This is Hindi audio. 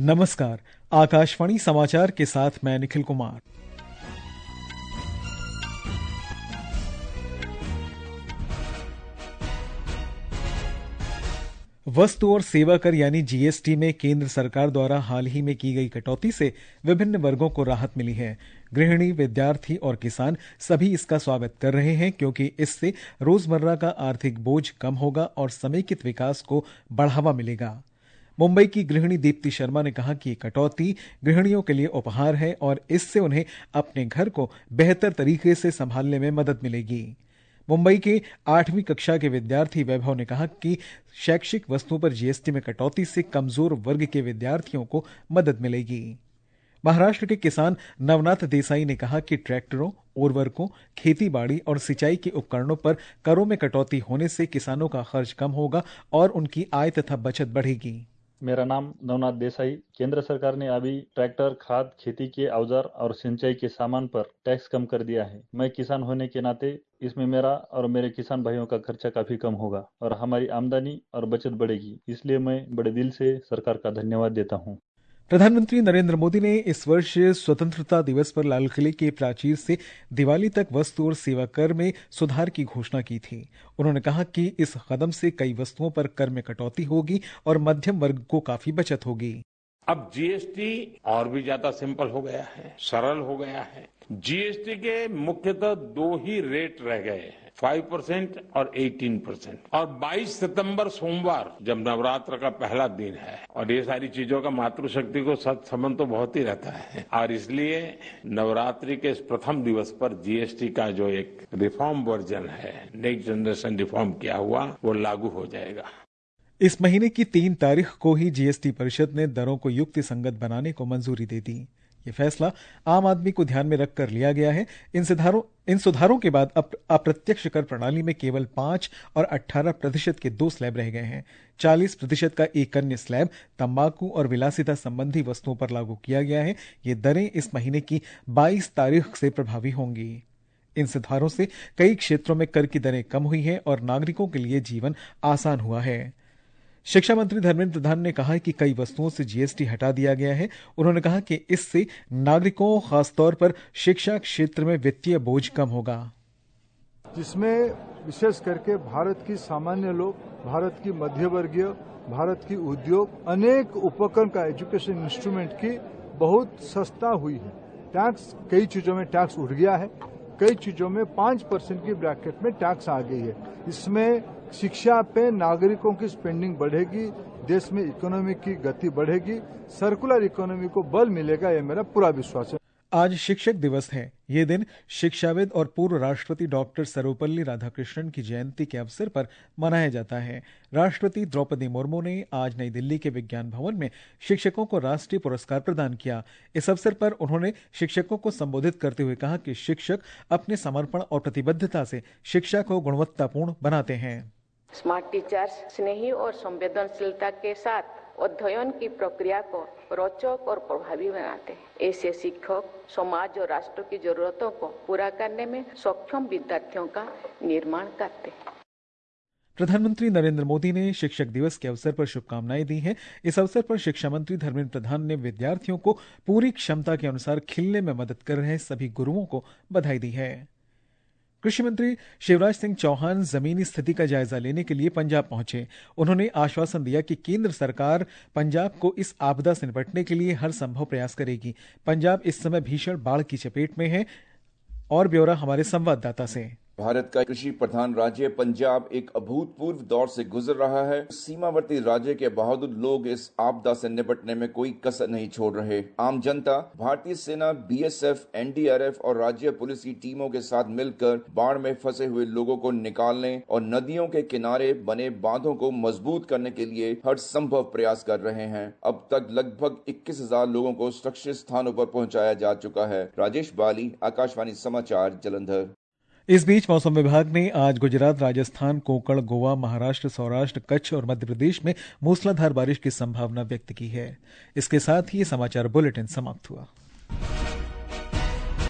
नमस्कार, आकाशवाणी समाचार के साथ मैं निखिल कुमार। वस्तु और सेवा कर यानी जीएसटी में केंद्र सरकार द्वारा हाल ही में की गई कटौती से विभिन्न वर्गों को राहत मिली है। गृहिणी, विद्यार्थी और किसान सभी इसका स्वागत कर रहे हैं क्योंकि इससे रोजमर्रा का आर्थिक बोझ कम होगा और समेकित विकास को बढ़ावा मिलेगा। मुंबई की गृहिणी दीप्ति शर्मा ने कहा कि कटौती गृहिणियों के लिए उपहार है और इससे उन्हें अपने घर को बेहतर तरीके से संभालने में मदद मिलेगी। मुंबई के 8वीं कक्षा के विद्यार्थी वैभव ने कहा कि शैक्षिक वस्तुओं पर जीएसटी में कटौती से कमजोर वर्ग के विद्यार्थियों को मदद मिलेगी। महाराष्ट्र के किसान नवनाथ देसाई ने कहा कि ट्रैक्टरों, उर्वरकों, खेती-बाड़ी और सिंचाई के उपकरणों पर करों में कटौती होने से किसानों का खर्च कम होगा और उनकी आय तथा बचत बढ़ेगी। मेरा नाम नवनाथ देसाई। केंद्र सरकार ने अभी ट्रैक्टर, खाद, खेती के औजार और सिंचाई के सामान पर टैक्स कम कर दिया है। मैं किसान होने के नाते इसमें मेरा और मेरे किसान भाइयों का खर्चा काफी कम होगा और हमारी आमदनी और बचत बढ़ेगी। इसलिए मैं बड़े दिल से सरकार का धन्यवाद देता हूँ। प्रधानमंत्री नरेंद्र मोदी ने इस वर्ष स्वतंत्रता दिवस पर लाल किले के प्राचीर से दिवाली तक वस्तु और सेवा कर में सुधार की घोषणा की थी। उन्होंने कहा कि इस कदम से कई वस्तुओं पर कर में कटौती होगी और मध्यम वर्ग को काफी बचत होगी। अब जीएसटी और भी ज्यादा सिंपल हो गया है, सरल हो गया है। जीएसटी के मुख्यतः दो ही रेट रह गए हैं, 5% और 18%। और 22 सितंबर सोमवार जब नवरात्र का पहला दिन है और ये सारी चीजों का मातृशक्ति को संबंध तो बहुत ही रहता है और इसलिए नवरात्रि के इस प्रथम दिवस पर जीएसटी का जो एक रिफॉर्म वर्जन है, नेक्स्ट जनरेशन रिफॉर्म किया हुआ, वो लागू हो जाएगा। इस महीने की 3 तारीख को ही जीएसटी परिषद ने दरों को युक्ति संगत बनाने को मंजूरी दे दी। ये फैसला आम आदमी को ध्यान में रखकर लिया गया है। इन सुधारों के बाद अब अप्रत्यक्ष कर प्रणाली में केवल 5 और 18% के 2 स्लैब रह गए हैं। 40% का एक अन्य स्लैब तंबाकू और विलासिता संबंधी वस्तुओं पर लागू किया गया है। ये दरें इस महीने की 22 तारीख से प्रभावी होंगी। इन सुधारों से कई क्षेत्रों में कर की दरें कम हुई हैं और नागरिकों के लिए जीवन आसान हुआ है। शिक्षा मंत्री धर्मेंद्र प्रधान ने कहा कि कई वस्तुओं से जीएसटी हटा दिया गया है। उन्होंने कहा कि इससे नागरिकों, खासतौर पर शिक्षा क्षेत्र में वित्तीय बोझ कम होगा, जिसमें विशेष करके भारत की सामान्य लोग, भारत की मध्यवर्गीय, भारत की उद्योग, अनेक उपकरण का एजुकेशन इंस्ट्रूमेंट की बहुत सस्ता हुई है। टैक्स, कई चीजों में टैक्स उठ गया है, कई चीजों में 5% की ब्रैकेट में टैक्स आ गई है। इसमें शिक्षा पे नागरिकों की स्पेंडिंग बढ़ेगी, देश में इकोनॉमी की गति बढ़ेगी, सर्कुलर इकोनॉमी को बल मिलेगा, ये मेरा पूरा विश्वास है। आज शिक्षक दिवस है। ये दिन शिक्षाविद और पूर्व राष्ट्रपति डॉक्टर सर्वपल्ली राधाकृष्णन की जयंती के अवसर पर मनाया जाता है। राष्ट्रपति द्रौपदी मुर्मू ने आज नई दिल्ली के विज्ञान भवन में शिक्षकों को राष्ट्रीय पुरस्कार प्रदान किया। इस अवसर पर उन्होंने शिक्षकों को संबोधित करते हुए कहा कि शिक्षक अपने समर्पण और प्रतिबद्धता से शिक्षा को गुणवत्तापूर्ण बनाते हैं। स्मार्ट टीचर्स स्नेही और संवेदनशीलता के साथ अध्ययन की प्रक्रिया को रोचक और प्रभावी बनाते हैं। ऐसे शिक्षक समाज और राष्ट्र की जरूरतों को पूरा करने में सक्षम विद्यार्थियों का निर्माण करते हैं। प्रधानमंत्री नरेंद्र मोदी ने शिक्षक दिवस के अवसर पर शुभकामनाएं दी हैं। इस अवसर पर शिक्षा मंत्री धर्मेंद्र प्रधान ने विद्यार्थियों को पूरी क्षमता के अनुसार खिलने में मदद कर रहे सभी गुरुओं को बधाई दी है। कृषि मंत्री शिवराज सिंह चौहान जमीनी स्थिति का जायजा लेने के लिए पंजाब पहुंचे। उन्होंने आश्वासन दिया कि केंद्र सरकार पंजाब को इस आपदा से निपटने के लिए हर संभव प्रयास करेगी। पंजाब इस समय भीषण बाढ़ की चपेट में है। और ब्यौरा हमारे संवाददाता से। भारत का कृषि प्रधान राज्य पंजाब एक अभूतपूर्व दौर से गुजर रहा है। सीमावर्ती राज्य के बहादुर लोग इस आपदा से निपटने में कोई कसर नहीं छोड़ रहे। आम जनता, भारतीय सेना, बीएसएफ, एनडीआरएफ और राज्य पुलिस की टीमों के साथ मिलकर बाढ़ में फंसे हुए लोगों को निकालने और नदियों के किनारे बने बांधों को मजबूत करने के लिए हर संभव प्रयास कर रहे हैं। अब तक लगभग 21,000 लोगों को सुरक्षित स्थानों पर पहुंचाया जा चुका है। राजेश बाली, आकाशवाणी समाचार, जालंधर। इस बीच मौसम विभाग ने आज गुजरात, राजस्थान, कोंकण, गोवा, महाराष्ट्र, सौराष्ट्र, कच्छ और मध्य प्रदेश में मूसलाधार बारिश की संभावना व्यक्त की है। इसके साथ ही ये समाचार बुलेटिन समाप्त हुआ।